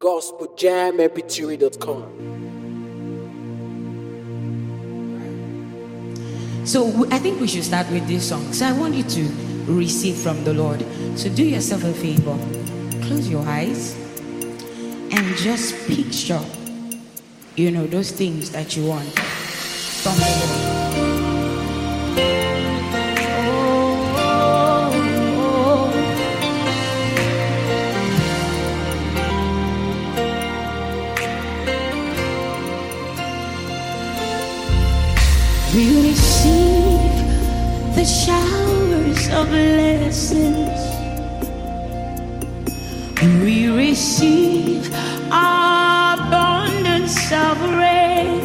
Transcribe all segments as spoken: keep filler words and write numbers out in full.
gospel jam m p three dot com. So I think we should start with this song. So I want you to receive from the Lord. So do yourself a favor. Close your eyes and just picture, you know, those things that you want from the Lord. We receive the showers of blessings. We receive abundance of rain.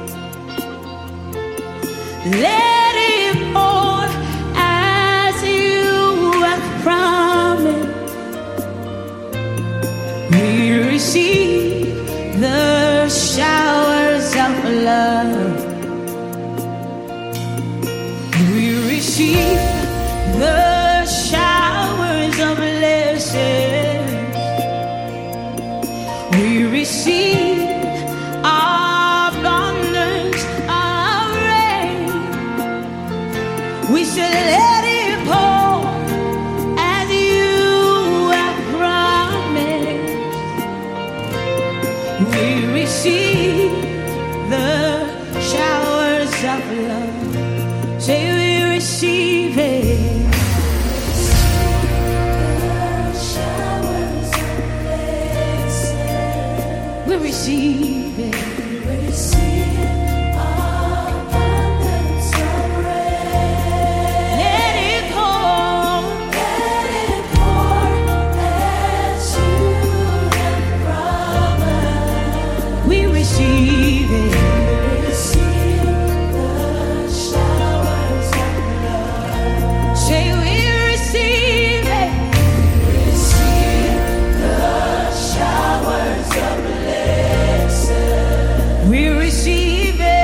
Let it pour as you have promised. We receive the showers of love. We receive the showers of blessings. We receive abundance of rain. We shall let it pour as you have promised. We receive the showers of love. Say we receive it. We receive it. We receive abundance of rain. Let it pour. Let it pour as you have promised. We receive it. We receive the showers of love. Say we receive it. We receive the showers of love. We receive it.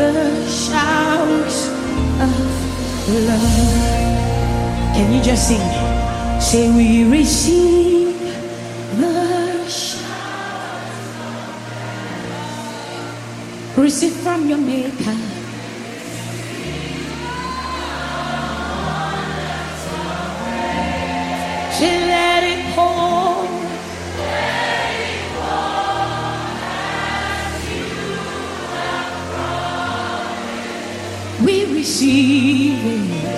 the showers of love. Can you just sing? Say we receive the showers. Receive from your Maker. Say let it pour. Let it pour as you have brought it. We receive it.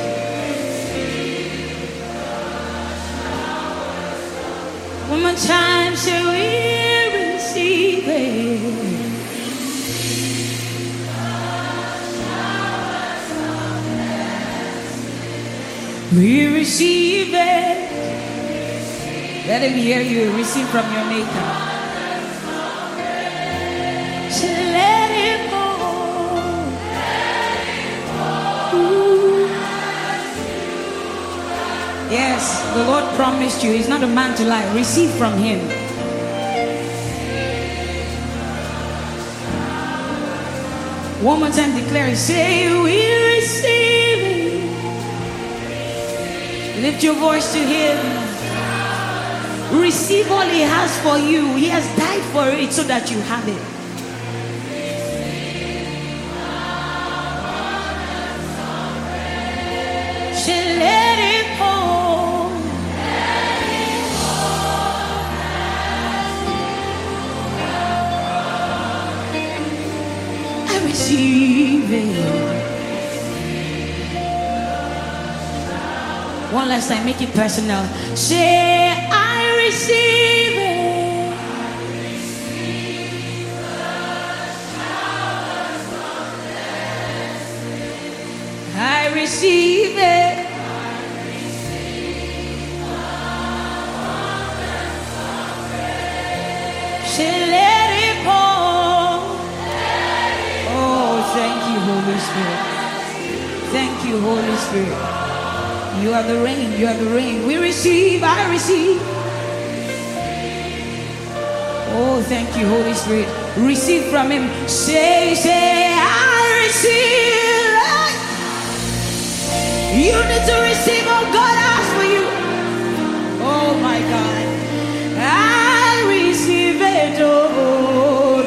One more time, say we receive it. We receive it. Let him hear you. Receive from your Maker. Say let it go. Ooh. Yes, the Lord promised you. He's not a man to lie. Receive from him. One more time, declare it. Say we receive it. Lift your voice to him. Receive all he has for you. He has died for it so that you have it. Say let it pour. I receive it. One last time, make it personal. Say, I receive it. I receive the showers of blessing. I receive it. I receive the abundance of grace. Say, let it pour. Let it oh, thank you, Holy Spirit. Thank you, Holy Spirit. You are the rain, you are the rain. We receive, I receive. Oh, thank you, Holy Spirit. Receive from him. Say, say, I receive. You need to receive what God has for you. Oh my God. I receive it. Oh,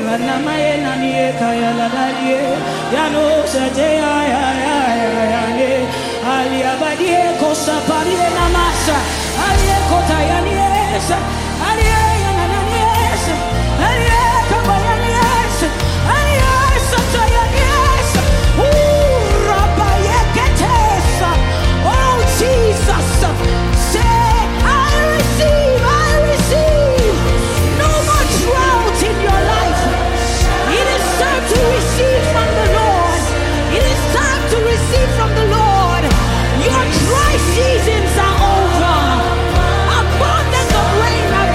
Alia badie kosa parie na masa alie kota yaniesa alie yananiesa alie kaba yaniesa alie sota yaniesa ooh raba yeketesa. Oh Jesus, say I receive, I receive. No more drought in your life. It is time to receive from the Lord. It is time to receive from the Lord. Your dry seasons are over. Abundance of rain have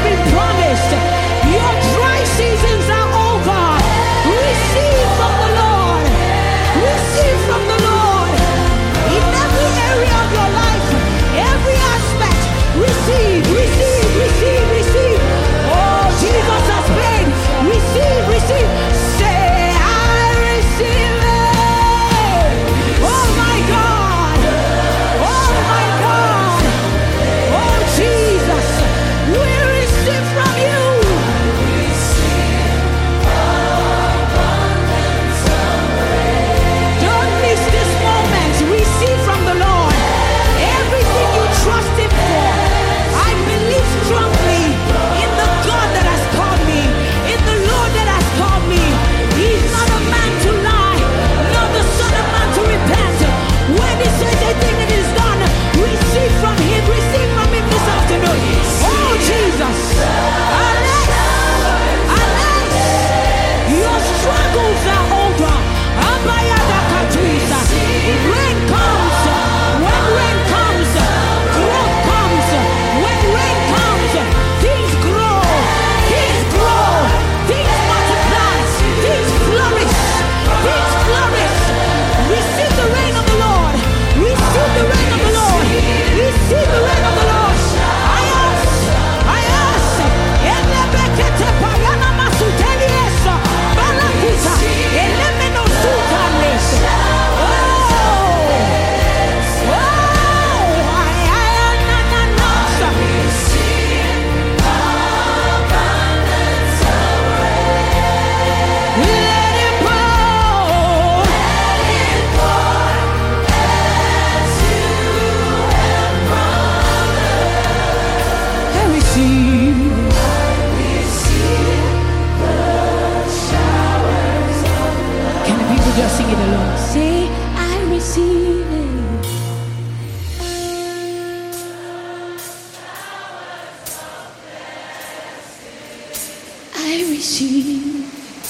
receive.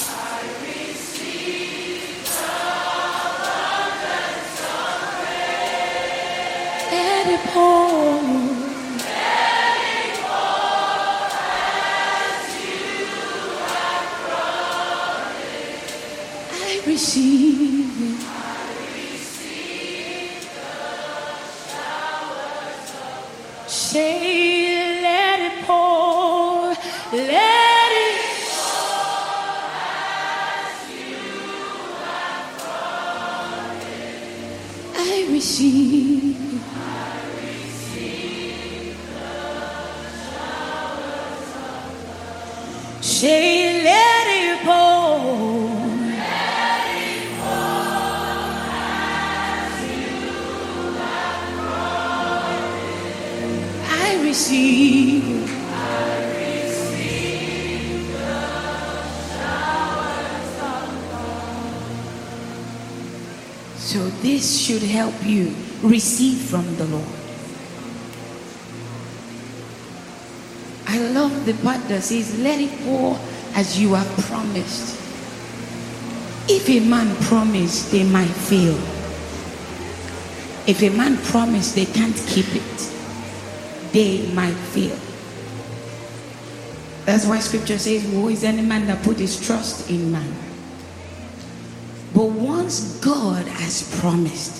Let it pour. I receive. Say, let it pour, let it pour as you have brought it. I receive. I receive the showers of love. Say, let it pour. Let it pour as you have brought it. I receive. I receive the showers of love. So this should help you receive from the Lord. I love the part that says, let it pour as you have promised. If a man promised, they might fail. If a man promised, they can't keep it. They might fail. That's why scripture says, woe is any man that put his trust in man. But once God has promised,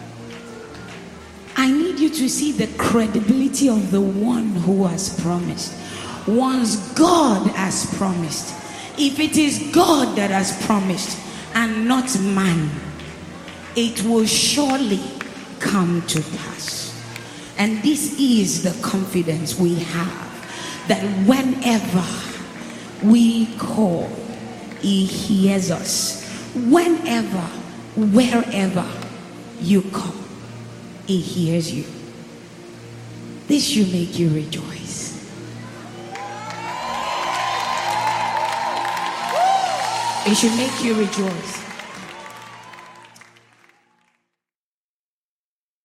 I need you to see the credibility of the one who has promised. Once God has promised, if it is God that has promised and not man, it will surely come to pass. And this is the confidence we have, that whenever we call, he hears us. Whenever, wherever you call, he hears you. This should make you rejoice. It should make you rejoice.